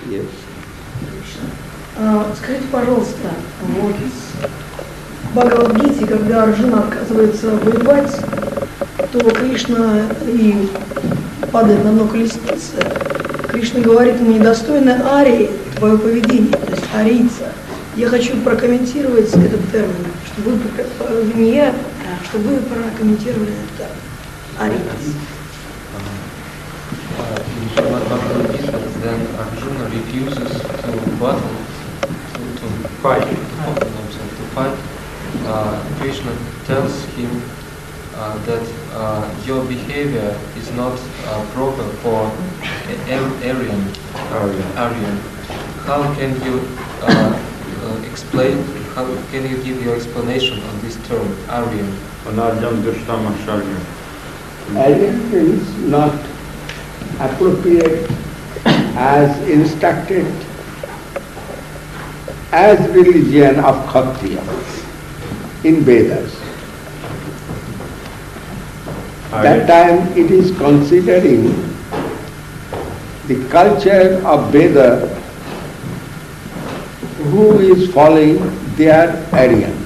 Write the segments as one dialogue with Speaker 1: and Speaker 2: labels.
Speaker 1: Yes.
Speaker 2: Скажите, пожалуйста, вот в Бхагавад-гите, когда Арджуна отказывается воевать, то Кришна и падает на дно колесницы. Кришна говорит ему: недостойно арии твое поведение, то есть арийца. Я хочу прокомментировать этот термин, чтобы вы прокомментировали этот термин. Арийц.
Speaker 3: In Srimad Bhagavad Gita, then Arjuna refuses to battle, to fight. Krishna tells him that your behavior is not proper for Aryan. How can you explain? How can you give your explanation on this term, Aryan?
Speaker 1: Aryan is not appropriate as instructed as religion of Kshatriya in Vedas. That time it is considering the culture of Veda. Who is following, they are Aryan.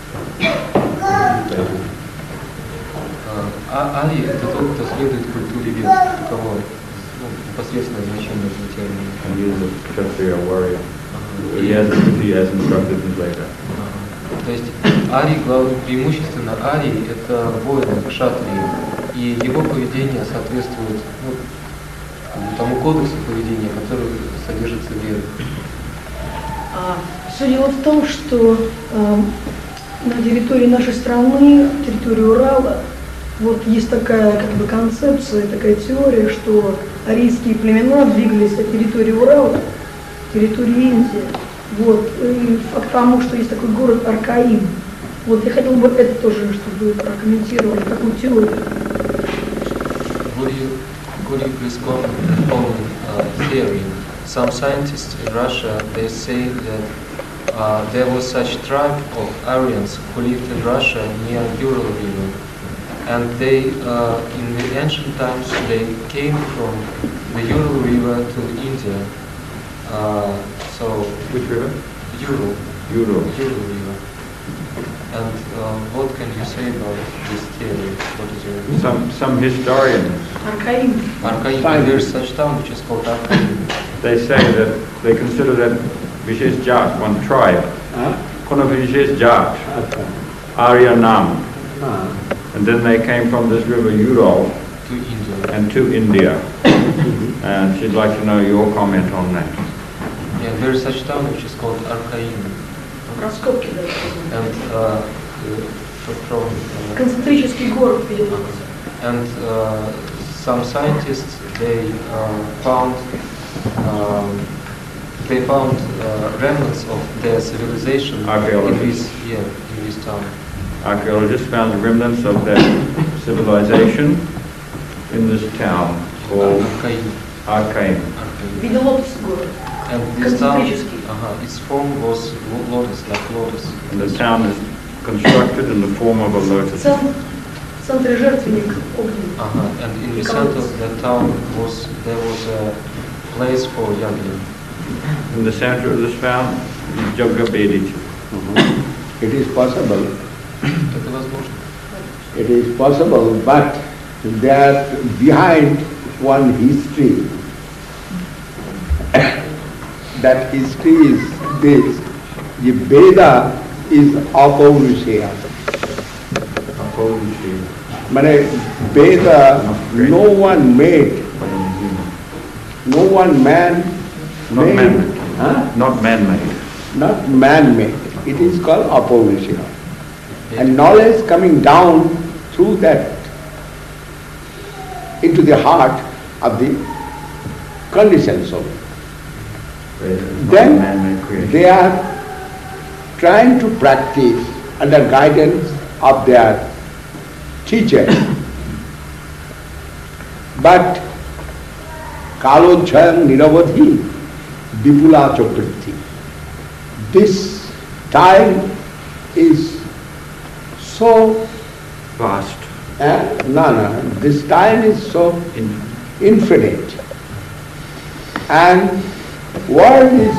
Speaker 3: Ари – это тот, кто следует культуре вед, у кого непосредственное значение этого термина.
Speaker 4: And he is a Kshatriya warrior. He has instructed in Veda.
Speaker 3: То есть Ари, преимущественно Ари – это воин, кшатрии, и его поведение соответствует тому кодексу поведения, который содержится в Ведах.
Speaker 2: Все дело в том, что на территории нашей страны, территории Урала, вот есть такая концепция, такая теория, что арийские племена двигались от территории Урала к территории Индии. Вот. И факт тому, что есть такой город Аркаим. Вот я хотел бы это тоже, чтобы вы прокомментировали, такую теорию.
Speaker 3: Could you please comment on the following theory? Some scientists in Russia, they say that there was such tribe of Aryans who lived in Russia near Ural River, and they, in the ancient times, they came from the Ural River to India.
Speaker 4: Which river?
Speaker 3: Ural River. And what can you say about this theory? What is your
Speaker 4: Some historians.
Speaker 2: Аркаим.
Speaker 3: There is such town which is called Arkaim.
Speaker 4: They say that they consider that Vishesh Jat, one tribe, Kuna Vishesh Jat, Aryanam, and then they came from this river Ural
Speaker 3: To India.
Speaker 4: and to India. And she'd like to know your comment on that.
Speaker 3: Yeah, there is such town which is called Arkaim.
Speaker 2: Раскопки, да.
Speaker 3: And from
Speaker 2: Концентрический город, видимо.
Speaker 3: and some scientists they found remnants of their civilization in this town.
Speaker 4: Archaeologists found remnants of that civilization in this town called Arkaim.
Speaker 2: Видел лотос город.
Speaker 3: And this town, its form was lotus, like lotus.
Speaker 4: And the town is constructed in the form of a lotus.
Speaker 2: В центре жертвенник огненный.
Speaker 3: And in the center of that town there was a place for yajna.
Speaker 4: In the center of this town, Jagga Bedich.
Speaker 1: It is possible.
Speaker 3: Это возможно.
Speaker 1: It is possible, but there behind one history. That history is this: the Veda is Apaurushaya. Mane Veda, no one made, no one man
Speaker 4: Not
Speaker 1: made,
Speaker 4: man-made.
Speaker 1: Not
Speaker 4: man-made.
Speaker 1: Not man-made. It is called Apaurushaya. And knowledge coming down through that into the heart of the conditioned soul. Then they are trying to practice under guidance of their teacher. But Kalojhayam Niravadhi Vipula Chakrathi. This time is so
Speaker 4: Vast.
Speaker 1: This time is so infinite. And world is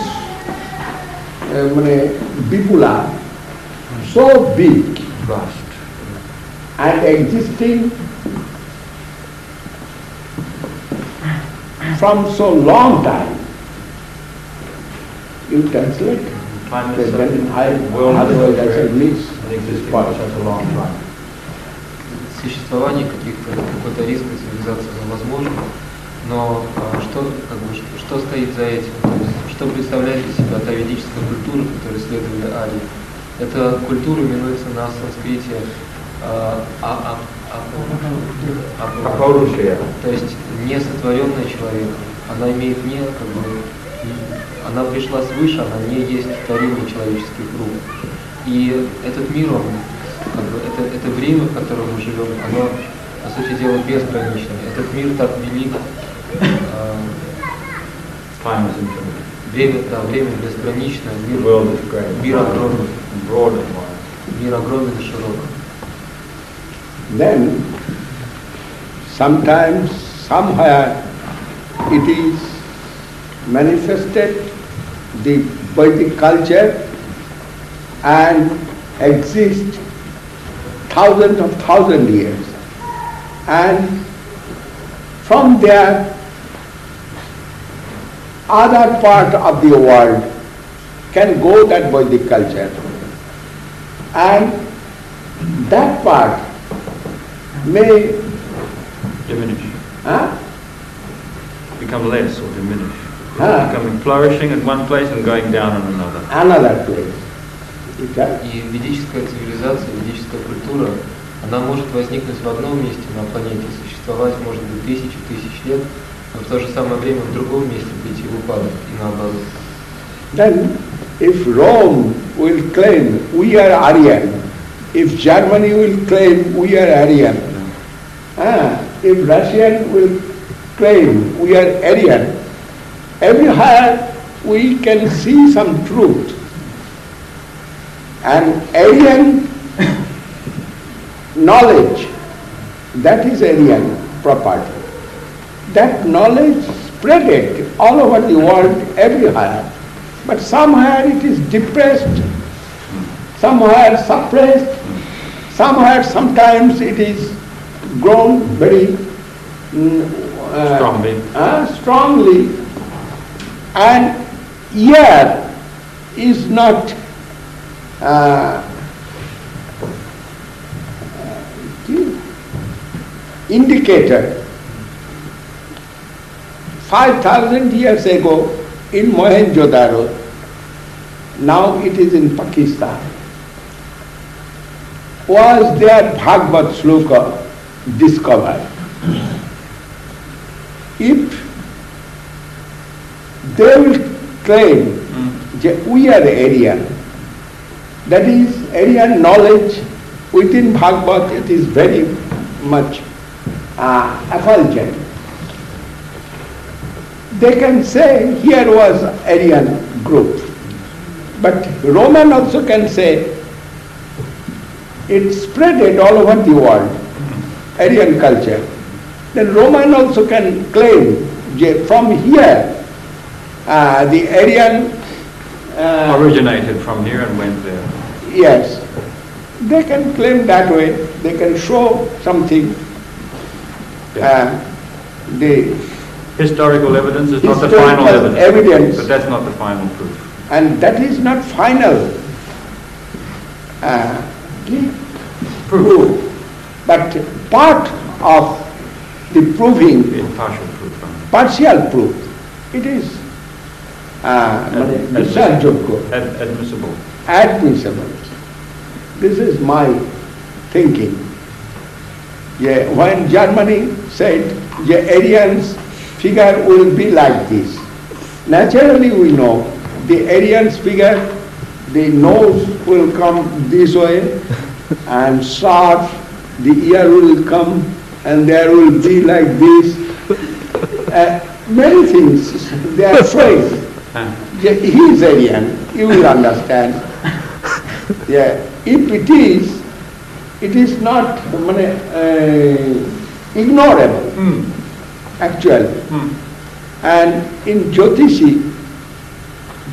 Speaker 1: Vipula, so big
Speaker 4: Vast.
Speaker 1: and existing from so long time. You translate?
Speaker 4: Time
Speaker 1: Then
Speaker 4: is such
Speaker 1: I,
Speaker 4: a world
Speaker 1: otherwise I shall
Speaker 4: is
Speaker 1: miss
Speaker 4: and existing
Speaker 1: this
Speaker 4: for
Speaker 1: part.
Speaker 4: such a long time.
Speaker 3: Существование какой-то римской цивилизации возможно, но что стоит за этим? То есть, что представляет из себя та ведическая культура, которой следовали арии? Эта культура именуется на санскрите
Speaker 4: Апорушия.
Speaker 3: то есть не сотворенная человеком. Она имеет она пришла свыше, она не есть творимый человеческий круг. И этот мир, он, это время, в котором мы живем, оно, по сути дела, безгранично. Этот мир так велик.
Speaker 4: Time is infinite.
Speaker 3: Время безграничное,
Speaker 4: The world is great.
Speaker 3: мир огромный.
Speaker 4: Broad and wide.
Speaker 3: Мир огромен и широк.
Speaker 1: Then sometimes, somewhere it is manifested, the Vedic culture, and exists thousands years. And from there, other part of the world can go that Vedic culture. And that part may
Speaker 4: Diminish.
Speaker 1: huh?
Speaker 4: Become less or diminish.
Speaker 1: Ah.
Speaker 4: Becoming flourishing at one place and going down in another.
Speaker 1: Another place. It has.
Speaker 3: И ведическая цивилизация, ведическая культура, она может возникнуть в одном месте на планете, существовать, может быть, тысяч лет, но в то же самое время в другом месте прийти в упадок и наоборот.
Speaker 1: Then, if Rome will claim we are Aryan, if Germany will claim we are Aryan, if Russian will claim we are Aryan, everywhere we can see some truth. And Aryan knowledge, that is Aryan property. That knowledge spreaded all over the world, everywhere. But somewhere it is depressed, somewhere suppressed, somewhere sometimes it is grown very strongly, and here is not indicated. 5,000 years ago in Mohenjo-daro, now it is in Pakistan, was their Bhagavad Sloka discovered. If they will claim that we are Aryan, that is Aryan knowledge within Bhagavad, it is very much effulgent. They can say here was Aryan group, but Roman also can say it spreaded all over the world, Aryan culture. Then Roman also can claim from here the Aryan
Speaker 4: originated from here and went there.
Speaker 1: Yes, they can claim that way. They can show something. The
Speaker 4: Historical evidence is not the
Speaker 1: historical
Speaker 4: final
Speaker 1: evidence.
Speaker 4: but that's not the final proof.
Speaker 1: And that is not final proof, but part of the proving,
Speaker 4: Partial proof.
Speaker 1: partial proof. It is
Speaker 4: Admissible.
Speaker 1: admissible. This is my thinking. Yeah, when Germany said the Aryans figure will be like this, naturally we know the Aryans figure, the nose will come this way and sharp, the ear will come and there will be like this. Many things they are showing. Yeah, he is Aryan, you will understand. Yeah, if it is not ignorable, actually. And in Jyotishi,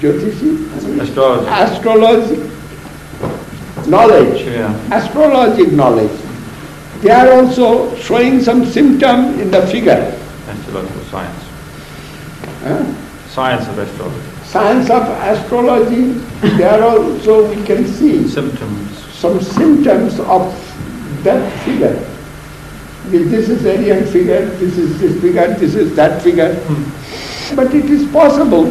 Speaker 1: Jyotishi?
Speaker 4: Astrology.
Speaker 1: Astrology knowledge,
Speaker 4: Yeah.
Speaker 1: astrologic knowledge. They are also showing some symptom in the figure.
Speaker 4: Astrological science.
Speaker 1: Huh?
Speaker 4: Science of astrology.
Speaker 1: Science of astrology, there also we can see
Speaker 4: Symptoms.
Speaker 1: some symptoms of that figure. This is Aryan figure, this is this figure, this is that figure. But it is possible.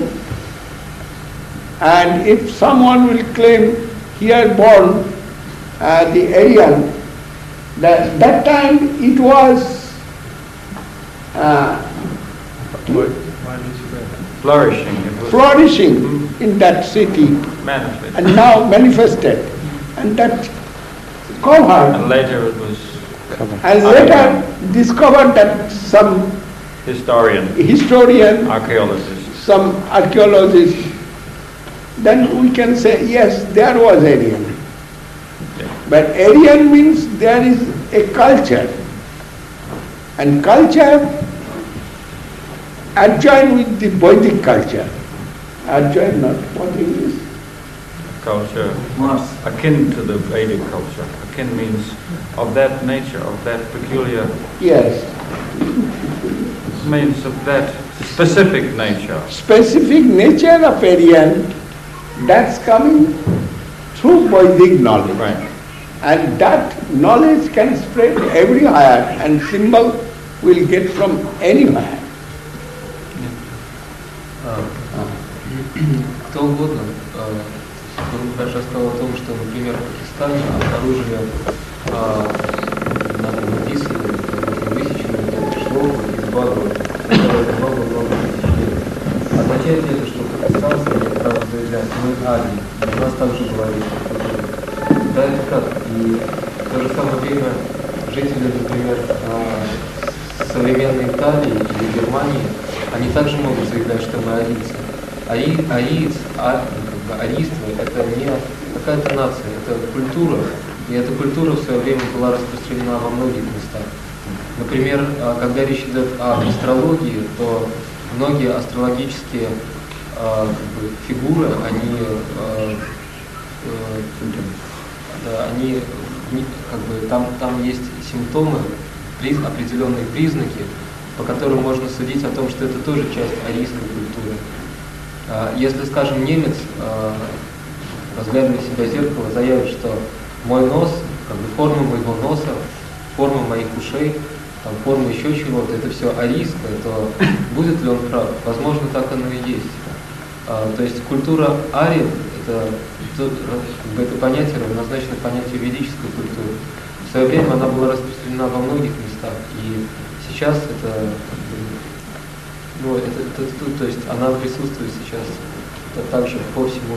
Speaker 1: And if someone will claim he had born the Aryan, that time it was
Speaker 4: Flourishing. It was
Speaker 1: flourishing in that city
Speaker 4: manifest.
Speaker 1: and now manifested. And that covered.
Speaker 4: And later it was
Speaker 1: And later discovered that some
Speaker 4: historian,
Speaker 1: historian,
Speaker 4: archaeologist.
Speaker 1: some archaeologist, then we can say, yes, there was Aryan.
Speaker 4: Yeah.
Speaker 1: But Aryan means there is a culture. And culture adjoined with the Vedic culture. Adjoined, not what English?
Speaker 4: Culture
Speaker 3: Mars.
Speaker 4: akin to the Vedic culture. Akin means of that nature, of that peculiar,
Speaker 1: Yes.
Speaker 4: means of that specific nature.
Speaker 1: Specific nature of Aryan, that's coming through Vedic knowledge.
Speaker 4: Right.
Speaker 1: And that knowledge can spread everywhere and symbol will get from anywhere.
Speaker 3: Кто угодно, Гуру сказал о том, что, например, в Пакистане обнаружили написанное, высеченное где-то шлоку из Бхагавата, которое много-много тысяч лет. Означает ли это, что пакистанцы имеют право заявлять, мы арии, у нас также была культура? Да, это так. И в то же самое время жители, например, современной Италии или Германии, они также могут заявлять, что мы арийцы. Арийство – это не какая-то нация, это культура. И эта культура в свое время была распространена во многих местах. Например, когда речь идет о астрологии, то многие астрологические фигуры, там есть симптомы, определенные признаки, по которым можно судить о том, что это тоже часть арийской культуры. Если, скажем, немец, разглядывая себя в зеркало, заявит, что мой нос, форма моего носа, форма моих ушей, форма еще чего-то, это все арийское, то будет ли он прав? Возможно, так оно и есть. То есть культура ариев, это понятие равнозначно понятию ведической культуры. В свое время она была распространена во многих местах, и сейчас то есть она присутствует сейчас также по всему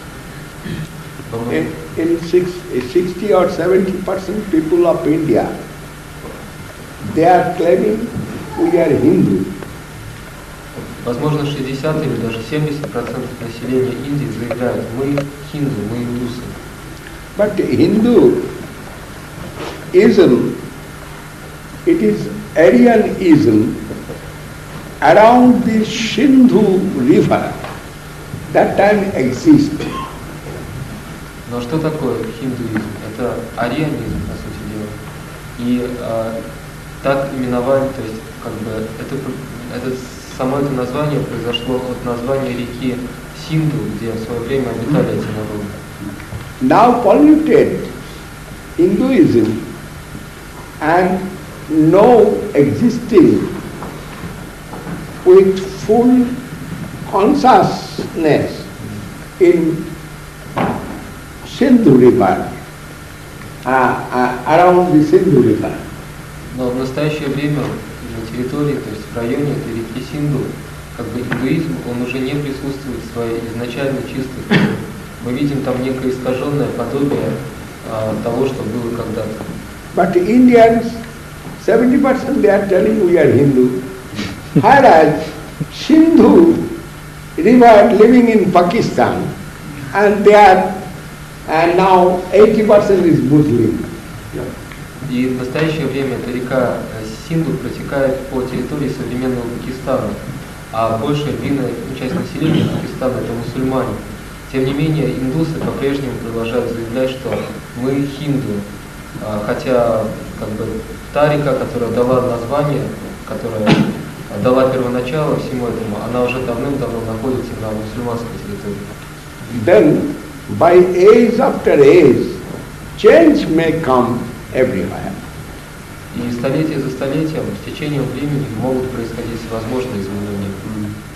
Speaker 3: миру.
Speaker 1: In 60 or 70% people of India, they are claiming we are Hindu.
Speaker 3: Возможно, 60 или даже 70% населения Индии заявляют, мы хинду, мы индусы.
Speaker 1: But Hinduism, it is Aryanism around the Sindhu river, that time exists.
Speaker 3: Но что такое хиндуизм? Это арианизм, по сути дела. И так именовали, то есть само это название произошло от названия реки Синду, где в свое время обитали эти народы.
Speaker 1: Now polluted Hinduism and no existing with full consciousness in Sindhu river, around the Sindhu river.
Speaker 3: Но в настоящее время на территории, то есть в районе этой реки Синду, индуизм, он уже не присутствует в своей изначально чистой форме. Мы видим там некое искаженное подобие того, что было когда-то.
Speaker 1: But Indians, 70% they are telling we are Hindu, whereas Sindhu river living in Pakistan, and they are, and now 80% is Muslim.
Speaker 3: И в настоящее время эта река Синду протекает по территории современного Пакистана. а большая львиная часть населения Пакистана это мусульмане. Тем не менее, индусы по-прежнему продолжают заявлять, что мы хинду, хотя как бы та река, которая дала название, которая дала первоначало всему этому, она уже давным-давно находится на мусульманской территории.
Speaker 1: Then, by age after age, change may come everywhere.
Speaker 3: И столетие за столетием, с течением времени могут происходить всевозможные изменения.